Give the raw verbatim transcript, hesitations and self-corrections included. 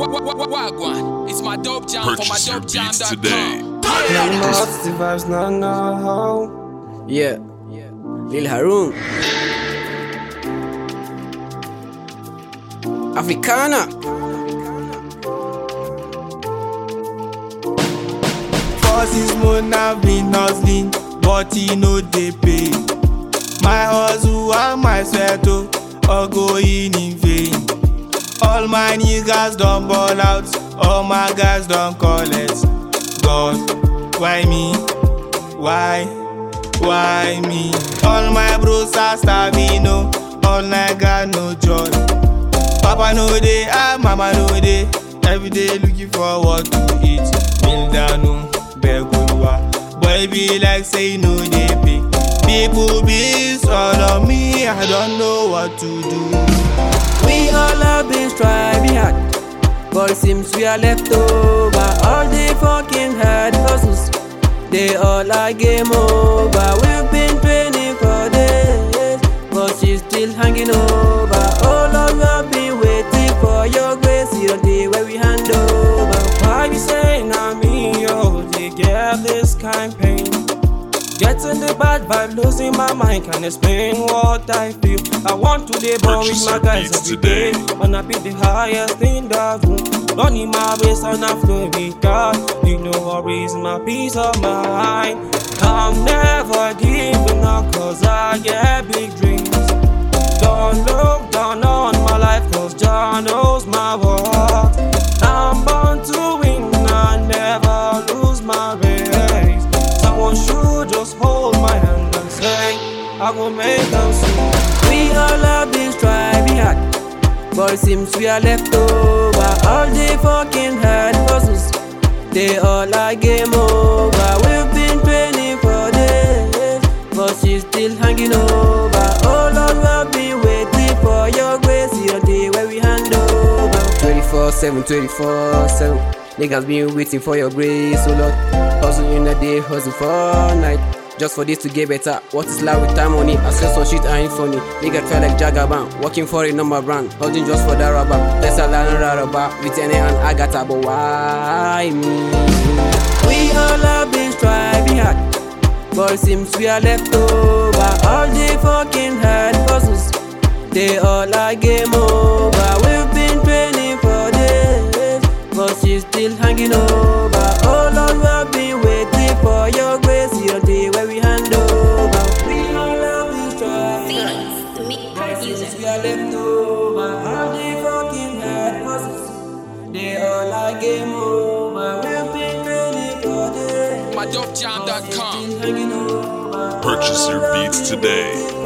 Wagwan, it's my dope jam for my Purchase your dope jam beats dot com. today. No more the vibes, no, no. Yeah, Lil Haroon, Africana. For six months I've been hustling, but he no dey pay. My hustle and my sweat oh, all going in vain. All my niggas done ball out, all my guys done collect. God, why me? Why? Why me? All my bros are starving, no. All I got no joy. Papa no dey, ah mama no dey. Every day looking for what to eat. Kneel down, no, beg Oluwa. Boy be like say no dey pay. People be all on me, I don't know what to do. We all have been striving hard, but it seems we are left over. All the fucking hard hustles, they all are game over. We've been training for days, but she's still hanging over. Oh Lord, we've been waiting for your grace, the day where we hand over. Why you saying I'm me, yo, they get this kind pain? Getting the bad vibe, losing my mind, can't explain what I feel. I want to live on with my guys every day. Wanna be the highest in the room. Running my race on a flow with God. You know what is my peace of mind. I'm never giving up cause I get big dreams. Don't look down on my life cause Jah knows my worth. I'm born to win, I never lose my race. Someone should just hold my hand and say I will make them see. We all have been striving hard, but it seems we are left over. All the fucking hard hustles, they all are game over. We've been training for days, but she's still hanging over. Oh Lord, we've been waiting for your grace, the day where we hand over. twenty-four seven, twenty-four seven, niggas been waiting for your grace, oh Lord. Hustle in the day, hustle for night, just for this to get better. What is life with time money? I sell some shit, I ain't funny. Nigga try like Jagaban, working for a number brand, holding just for the rubber. Let's a learn rubber, with any and Agatha, but why me? We all have been striving hard, but it seems we are left over. All the fucking hard hustles, they all are game over. We've been training for days, but she's still hanging over. Oh Lord, we've been waiting for your grace, the day where we hand over. We all have been striving, but since we are left over. All the fucking hard hustles, they all are game over. We've been training for days, my dope jam dot com. Purchase your beats today.